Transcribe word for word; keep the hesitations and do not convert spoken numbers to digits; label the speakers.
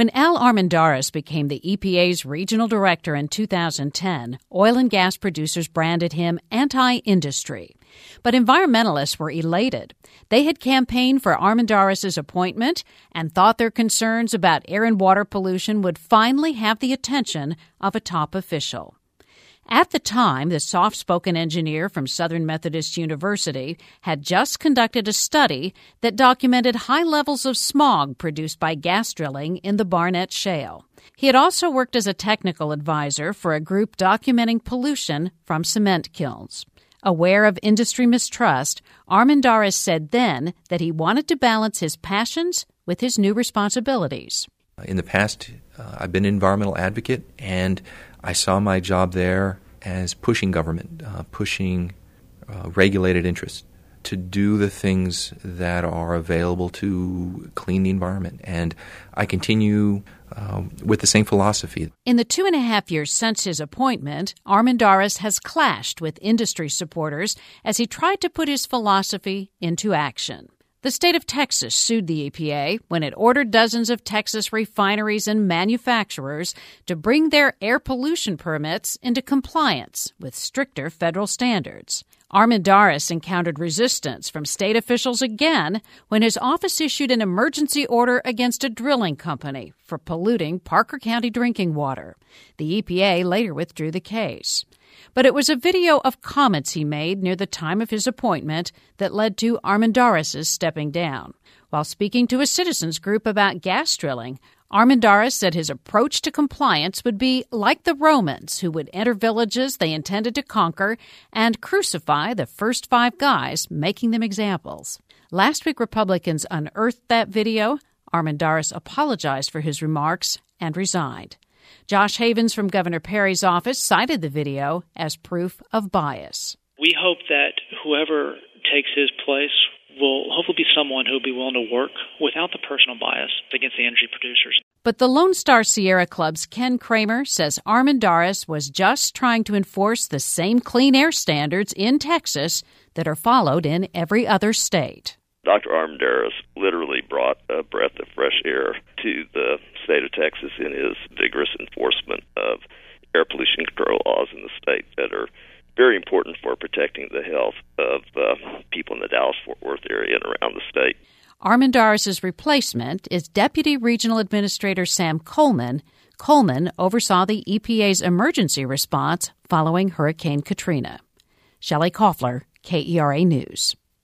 Speaker 1: When Al Armendariz became the E P A's regional director in two thousand ten, oil and gas producers branded him anti-industry. But environmentalists were elated. They had campaigned for Armendariz's appointment and thought their concerns about air and water pollution would finally have the attention of a top official. At the time, the soft-spoken engineer from Southern Methodist University had just conducted a study that documented high levels of smog produced by gas drilling in the Barnett Shale. He had also worked as a technical advisor for a group documenting pollution from cement kilns. Aware of industry mistrust, Armendariz said then that he wanted to balance his passions with his new responsibilities.
Speaker 2: In the past, uh, I've been an environmental advocate, and I saw my job there as pushing government, uh, pushing uh, regulated interests to do the things that are available to clean the environment. And I continue uh, with the same philosophy.
Speaker 1: In the two and a half years since his appointment, Armendariz has clashed with industry supporters as he tried to put his philosophy into action. The state of Texas sued the E P A when it ordered dozens of Texas refineries and manufacturers to bring their air pollution permits into compliance with stricter federal standards. Armendariz encountered resistance from state officials again when his office issued an emergency order against a drilling company for polluting Parker County drinking water. The E P A later withdrew the case. But it was a video of comments he made near the time of his appointment that led to Armendariz's stepping down. While speaking to a citizens group about gas drilling, Armendariz said his approach to compliance would be like the Romans, who would enter villages they intended to conquer and crucify the first five guys, making them examples. Last week, Republicans unearthed that video. Armendariz apologized for his remarks and resigned. Josh Havens from Governor Perry's office cited the video as proof of bias.
Speaker 3: We hope that whoever takes his place will hopefully be someone who will be willing to work without the personal bias against the energy producers.
Speaker 1: But the Lone Star Sierra Club's Ken Kramer says Armendariz was just trying to enforce the same clean air standards in Texas that are followed in every other state.
Speaker 4: Doctor Armendariz literally brought a breath of fresh air to the state of Texas in his vigorous enforcement of air pollution control laws in the state that are very important for protecting the health of uh, people in the Dallas-Fort Worth area and around the state.
Speaker 1: Armendariz's replacement is Deputy Regional Administrator Sam Coleman. Coleman oversaw the E P A's emergency response following Hurricane Katrina. Shelley Koffler, K E R A News.